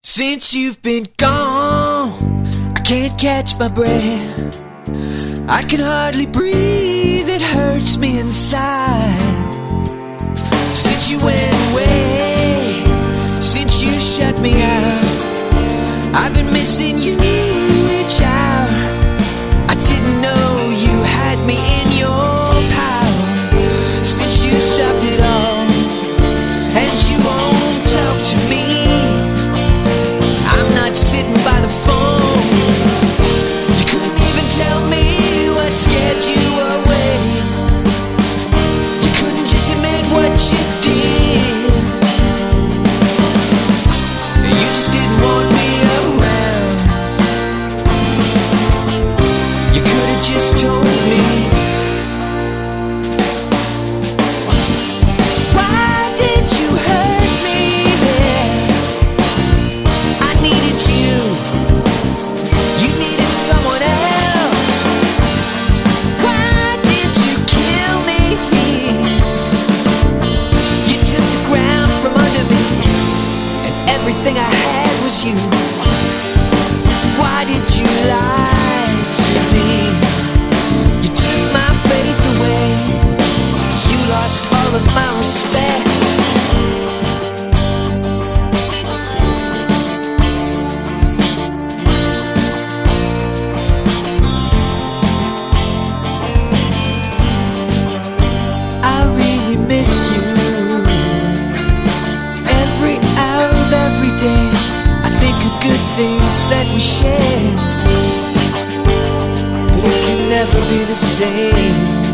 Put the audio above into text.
Since you've been gone, I can't catch my breath. I can hardly breathe, it hurts me inside. Since you went away, since you shut me out, I've been missing you each hour. I didn't know you had me in your power. Since you stopped it all, and you won't talk to me, I'm not sitting by the phone. You couldn't even tell me what scared you away. You couldn't just admit what you did. You just didn't want me around. You could have just told me. Why did you hurt me there? I needed you. You needed someone else. Why did you kill me? You took the ground from under me, and everything I had was you. Why did you lie to me? You took my faith away. You lost all of my respect. I really miss you. Every hour of every day, I think of good things that we shared, but it can never be the same.